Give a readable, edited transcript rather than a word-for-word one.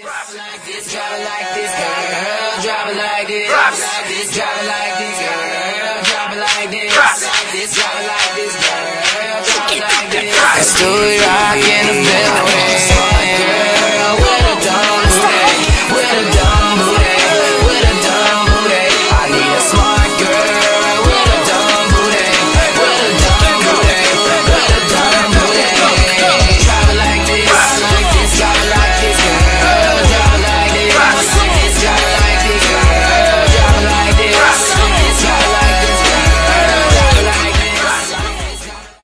Drop it like this, girl. Drop it like this. Drop it like this, girl. Drop it like this. Drop it like this, girl. Drop it like this. Let's do it right.